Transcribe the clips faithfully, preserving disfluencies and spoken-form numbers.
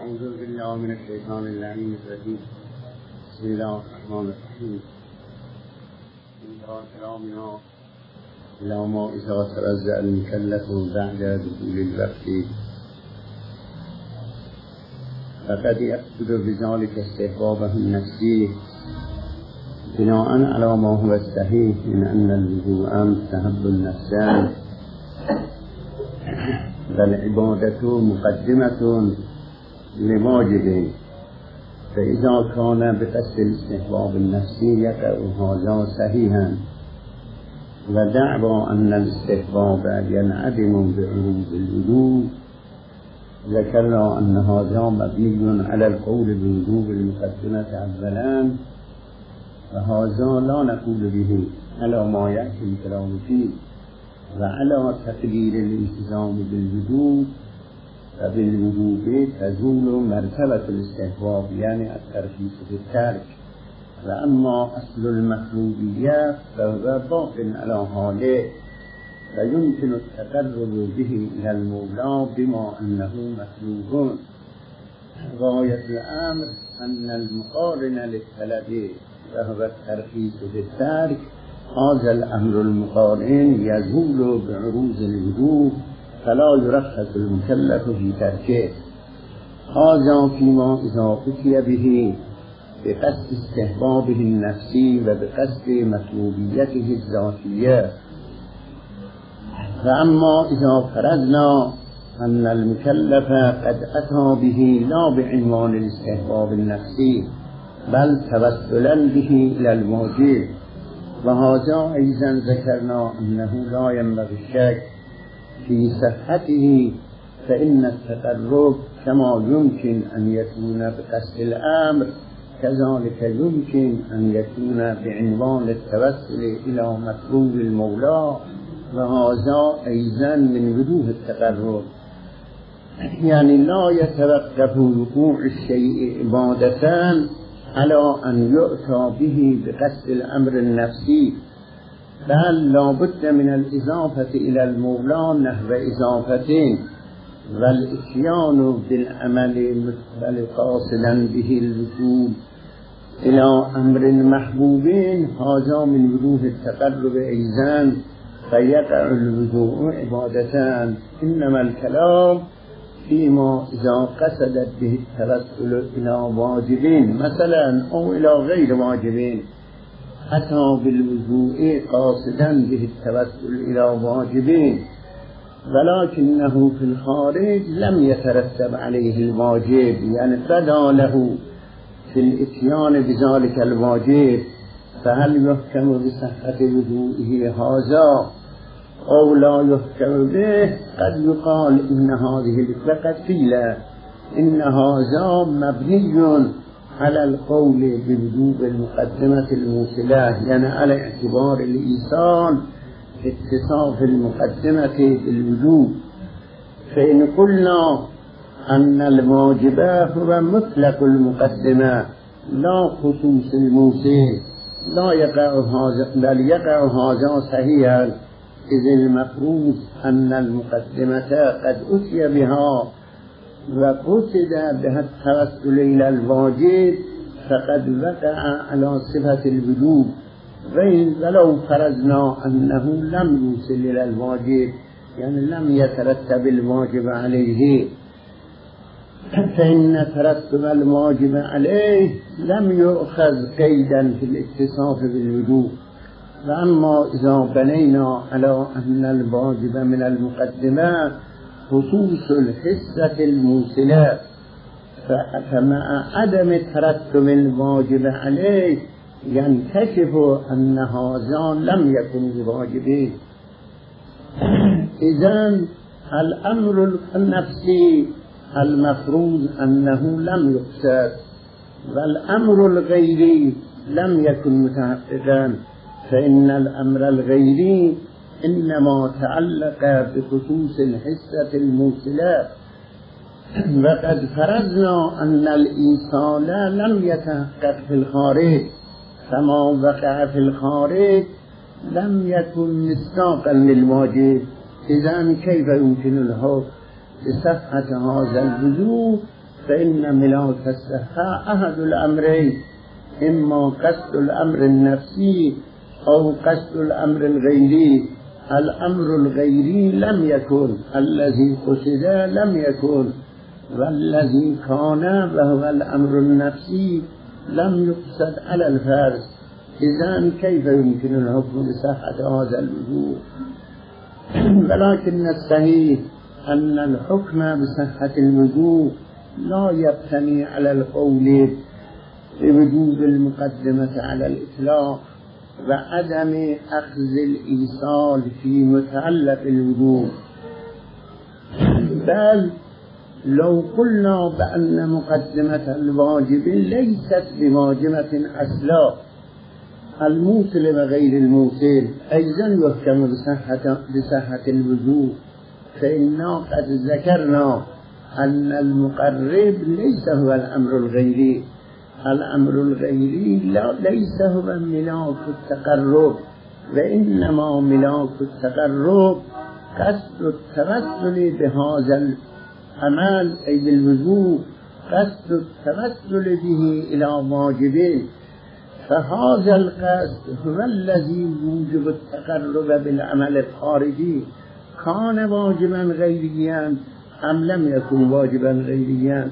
أعوذ بالله من الشيطان اللعين الرجيم. بسم الله الرحمن الرحيم. انتهى كلامنا إلى ما إذا ترزع المكلف بعد دخول الوقت فقد يقصد بذلك استحبابه النفسي بناء على ما هو الصحيح من أن الوضوء مستحب النفسان والعبادة مقدمة لواجب، فإذا كان بقصد الاستحباب النفسي يقع هذا صحيحا، ودعوى أن الاستحباب ينعدم بعروض الوجوب ذكرنا أن هذا مبني على القول بوجوب المقدمة أولا، وهذا لا نقول به على ما يأتي الكلام فيه، وعلى تقدير الالتزام بالوجوب، فبالوجوب تزول مرتبة الاستحباب يعني الترخيص بالترك، وأما أصل المطلوبية فهو باق على حاله، فيمكن التقرب به إلى المولى بما أنه مطلوب. غاية الأمر أن المقارن للطلب وهو الترخيص بالترك، هذا الأمر المقارن يزول بعروض الوجوب فلا يرخص المكلف في تركه. هذا فيما إذا أتي به بقصد استحبابه النفسي وبقصد مطلوبيته الذاتية. فأما إذا فرضنا أن المكلف قد أتى به لا بعنوان الاستحباب النفسي بل توسلا به إلى الواجب، وهذا أيضا ذكرنا أنه لا ينبغي الشك في صحته، فإن التقرب كما يمكن أن يكون بقصد الأمر كذلك يمكن أن يكون بعنوان التوسل إلى مطلوب المولى، وهذا أيضا من وجوه التقرب. يعني لا يتوقف وقوع الشيء عبادة على أن يؤتى به بقصد الأمر النفسي، بل لا بد من الإضافة إلى المولى نحو إضافتين، والإتيان بالعمل قاصدا به الوصول إلى أمر محبوب، هذا من وجوه التقرب أيضا، فيقع الوضوء عبادتان. إنما الكلام فيما إذا قصدت به التوسل إلى واجبين مثلا أو إلى غير واجبين، أتى بالوضوء قاصدا به التوسل إلى واجبين، ولكنه في الخارج لم يترتب عليه الواجب، يعني بدا له في الاتيان بذلك الواجب، فهل يحكم بصحة وضوئه هذا أو لا يحكم به؟ قد يقال إن هذه فقط قيل إن هذا مبني على القول بوجوب المقدمة الموصلة، يعني على اعتبار الإيصال اتصاف المقدمة بالوجوب. فإن قلنا أن الواجب هو مطلق المقدمة لا خصوص الموصل، لا يقع هذا، بل يقع هذا صحيحا، إذ المفروض أن المقدمة قد أتي بها وقصد بها التوسل إلى الواجب، فقد وقع على صفة الوجوب، ولو فرضنا أنه لم يوصل إلى الواجب، يعني لم يترتب الواجب عليه، فإن ترتب الواجب عليه لم يؤخذ قيدا في الاتصاف بالوجوب. فأما إذا بنينا على أن الواجب من المقدمات خصوص الحصة الموصلة، فمع عدم ترتب الواجب عليه ينكشف أن هذا لم يكن بواجبين. إذن الأمر النفسي المفروض أنه لم يقصد، والأمر الغيري لم يكن متحققا، فإن الأمر الغيري إنما تعلق بخصوص الحصة الموصلة، وقد فرضنا أن الإيصال لم يتحقق في الخارج، فما وقع في الخارج لم يكن مصداقا للواجب. إذن كيف يمكن الحكم بصحة هذا الوجوب فإن ملاك الصحة أحد الأمرين، إما قصد الأمر النفسي أو قصد الأمر الغيري. الأمر الغيري لم يكن، الذي قصد لم يكن، والذي كان وهو الأمر النفسي لم يقصد على الفرض. إذن كيف يمكن الحكم بصحة هذا الوضوء؟ ولكن الصحيح أن الحكم بصحة الوضوء لا يبتني على القول بوجوب المقدمة على الإطلاق وعدم أخذ الإيصال في متعلق الوضوء، بل لو قلنا بأن مقدمة الواجب ليست بواجبة أصلا، الموصل وغير الموصل أيضا يحكم بصحة, بصحة الوضوء، فإننا قد ذكرنا أن المقرب ليس هو الأمر الغيري. الأمر الغيري ليس هو ملاك التقرب، وإنما ملاك التقرب قصد التوسل بهذا العمل أي بالوضوء، قصد التوسل به إلى واجبه، فهذا القصد هو الذي يوجب التقرب بالعمل الخارجي، كان واجبا غيريا أم لم يكن واجبا غيريا.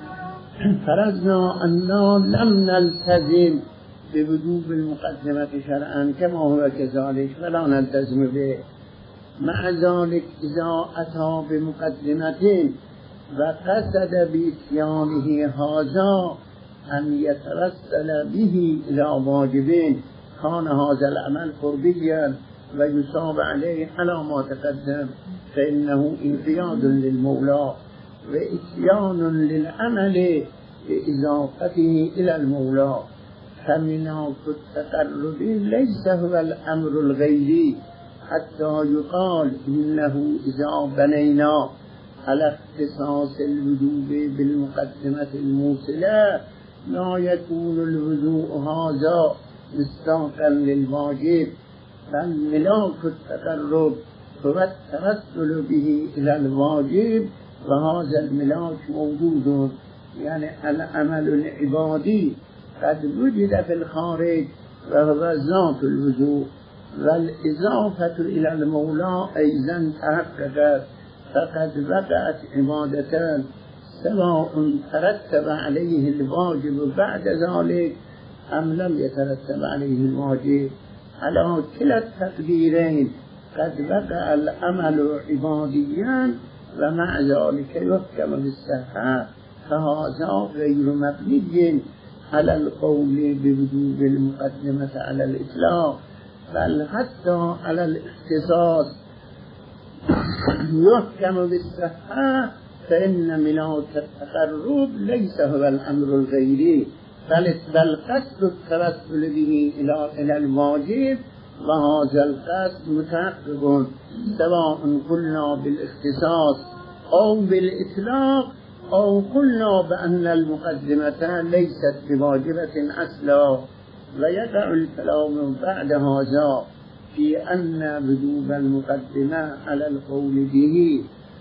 فرضنا أننا لم نلتزم بوجوب المقدمة شرعا كما هو كذلك ولا نلتزم به، مع ذلك إذا أتى بمقدمة وقصد بإتيانه هذا أن يتوسل به إلى واجبين، كان هذا العمل قربيا ويصاب عليه على ما تقدم، فإنه انقياد للمولى وإتيان للعمل بإضافته إلى المولى. فملاك التقرب ليس هو الأمر الغيري، حتى يقال إنه إذا بنينا على اختصاص الوجوب بالمقدمة الموصلة لا يكون الوضوء هذا مصداقا للواجب، بل ملاك التقرب هو التوسل به إلى الواجب، وهذا الملاك موجود، يعني العمل العبادي قد وجد في الخارج وهو ذات الوضوء، والإضافة إلى المولى أيضا تحققت، فقد وقعت عبادتان سواء ترتب عليه الواجب بعد ذلك أم لم يترتب عليه الواجب. على كلا التقديرين قد وقع العمل عباديا ومع ذلك يحكم بالصحة، فهذا غير مبني على القول بوجوب المقدمة على الإطلاق، بل حتى على الاختصاص يحكم بالصحة، فإن ملاك التقرب ليس هو الأمر الغيري، بل قصد التوسل به إلى الواجب، وهذا القصد متحقق سواء قلنا بالاختصاص أو بالإطلاق أو قلنا بأن المقدمة ليست بواجبة أصلا. ويقع الكلام بعد هذا في أن وجوب المقدمة على القول به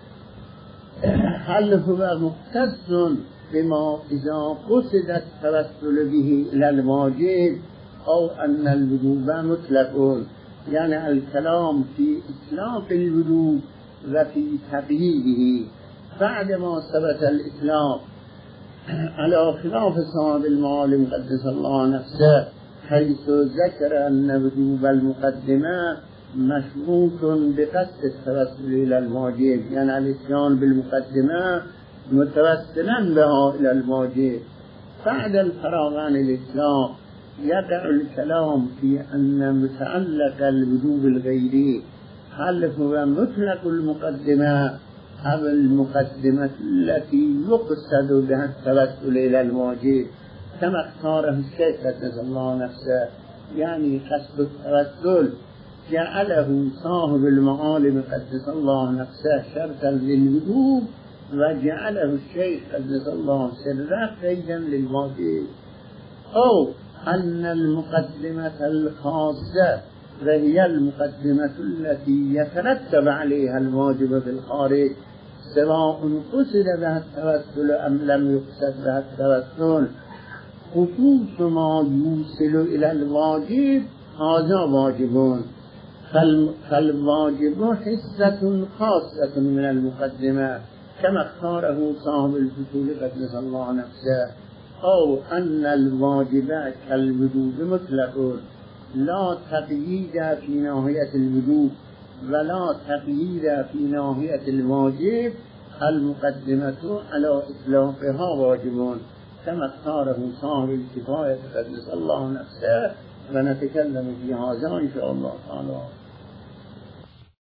هل هو مختص بما إذا قصد التوسل به إلى الواجب أو أن الوجوب مطلق، يعني الكلام في إطلاق الوجوب وفي تقييده بعدما ثبت الإطلاق، على خلاف صاحب المعالم قدس الله نفسه حيث ذكر أن وجوب المقدمة مشروط بقصد التوسل إلى الواجب، يعني الاتيان بالمقدمة متوسلا بها إلى الواجب. بعد الفراغ عن الإطلاق يقع الكلام في أن متعلق الوجوب الغيري هل هو مطلق المقدمة أو المقدمة التي يقصد بها التوسل إلى الواجب، كما اختاره الشيخ قدس الله نفسه، يعني قصد التوسل جعله صاحب المعالم قدس الله نفسه شرطا للوجوب، وجعله الشيخ قدس الله سره قيدا للواجب، أو أن المقدمة الخاصة وهي المقدمة التي يترتب عليها الواجب في الخارج سواء قصد به التوسل ام لم یقصد به التوسل خصوص ما یوصل الى الواجب هذا واجبون فالواجب حصة خاصة من المقدمة كما اختاره صاحب الفصول قدس الله نفسه او ان الواجب كالوجوب مطلق لا تقييد في ناحية الوجوب ولا تقييد في ناحية الواجب المقدمة على إطلاقها واجبون كما اختاره صاحب الكفاية قدس الله نفسه ونتكلم في هذا إن شاء الله تعالى.